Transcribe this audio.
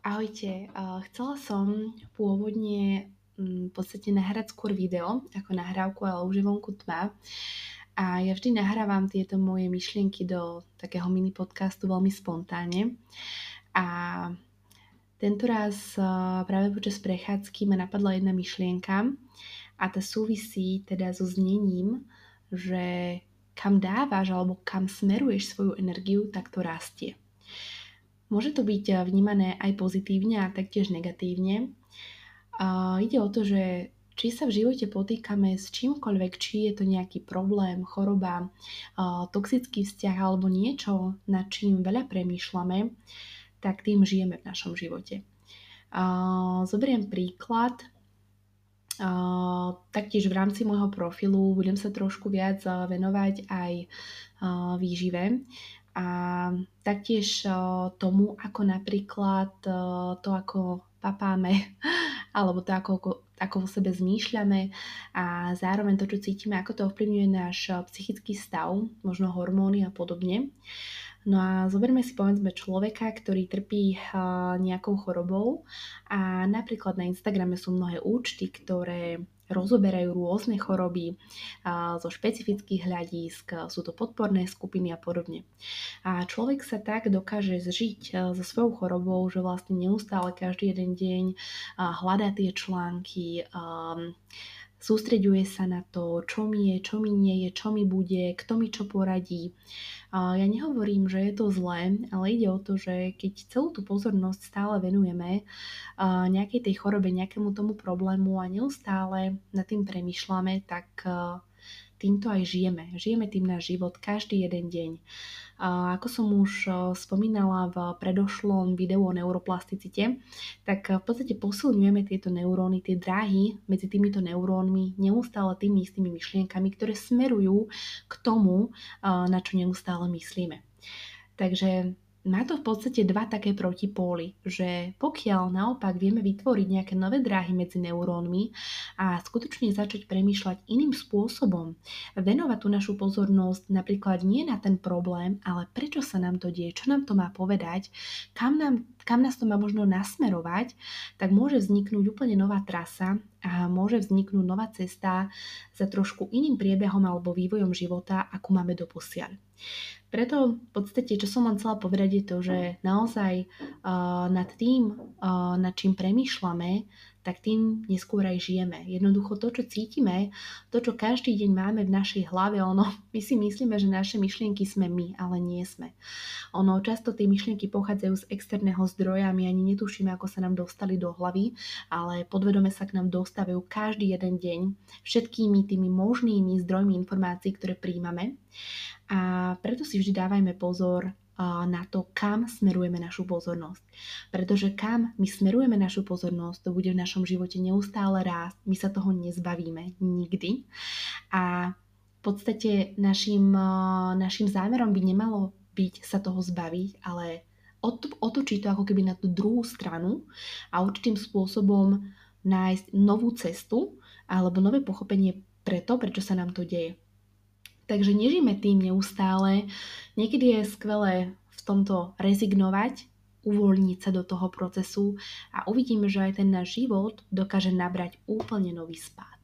Ahojte, chcela som pôvodne v podstate nahrať skôr video ako nahrávku, ale už je vonku tma. A ja vždy nahrávam tieto moje myšlienky do takého mini podcastu veľmi spontánne. A tentoraz práve počas prechádzky ma napadla jedna myšlienka a tá súvisí teda so znením, že kam dávaš alebo kam smeruješ svoju energiu, tak to rastie. Môže to byť vnímané aj pozitívne a taktiež negatívne. Ide o to, že či sa v živote potýkame s čímkoľvek, či je to nejaký problém, choroba, toxický vzťah alebo niečo, nad čím veľa premýšľame, tak tým žijeme v našom živote. Zoberiem príklad. Taktiež v rámci môjho profilu budem sa trošku viac venovať aj výžive a taktiež tomu, ako napríklad to, ako papáme, alebo to, ako o sebe zmýšľame a zároveň to, čo cítime, ako to ovplyvňuje náš psychický stav, možno hormóny a podobne. No a zoberme si povedzme človeka, ktorý trpí nejakou chorobou a napríklad na Instagrame sú mnohé účty, ktoré rozoberajú rôzne choroby zo špecifických hľadísk, sú to podporné skupiny a podobne. A človek sa tak dokáže zžiť so svojou chorobou, že vlastne neustále každý jeden deň hľadá tie články, sústreďuje sa na to, čo mi je, čo mi nie je, čo mi bude, kto mi čo poradí. Ja nehovorím, že je to zlé, ale ide o to, že keď celú tú pozornosť stále venujeme nejakej tej chorobe, nejakému tomu problému a neustále nad tým premýšľame, tak týmto aj žijeme. Žijeme tým náš život každý jeden deň. Ako som už spomínala v predošlom videu o neuroplasticite, tak v podstate posilňujeme tieto neuróny, tie dráhy medzi týmito neurónmi neustále tými istými myšlienkami, ktoré smerujú k tomu, na čo neustále myslíme. Takže má to v podstate dva také protipóly, že pokiaľ naopak vieme vytvoriť nejaké nové dráhy medzi neurónmi a skutočne začať premýšľať iným spôsobom, venovať tú našu pozornosť napríklad nie na ten problém, ale prečo sa nám to deje, čo nám to má povedať, kam nás to má možno nasmerovať, tak môže vzniknúť úplne nová trasa a môže vzniknúť nová cesta za trošku iným priebehom alebo vývojom života, ako máme doposiaľ. Preto v podstate, čo som len chcela povedať, je to, že naozaj nad tým, nad čím premýšľame, tak tým neskôr aj žijeme. Jednoducho to, čo cítime, to, čo každý deň máme v našej hlave, my si myslíme, že naše myšlienky sme my, ale nie sme. Často tie myšlienky pochádzajú z externého zdroja, my ani netušíme, ako sa nám dostali do hlavy, ale podvedome sa k nám dostávajú každý jeden deň všetkými tými možnými zdrojmi informácií, ktoré príjmame. A preto si vždy dávajme pozor na to, kam smerujeme našu pozornosť. Pretože kam my smerujeme našu pozornosť, to bude v našom živote neustále rásť. My sa toho nezbavíme nikdy. A v podstate našim zámerom by nemalo byť sa toho zbaviť, ale otočiť to ako keby na tú druhú stranu a určitým spôsobom nájsť novú cestu alebo nové pochopenie prečo sa nám to deje. Takže nežijeme tým neustále. Niekedy je skvelé v tomto rezignovať, uvoľniť sa do toho procesu a uvidíme, že aj ten náš život dokáže nabrať úplne nový spád.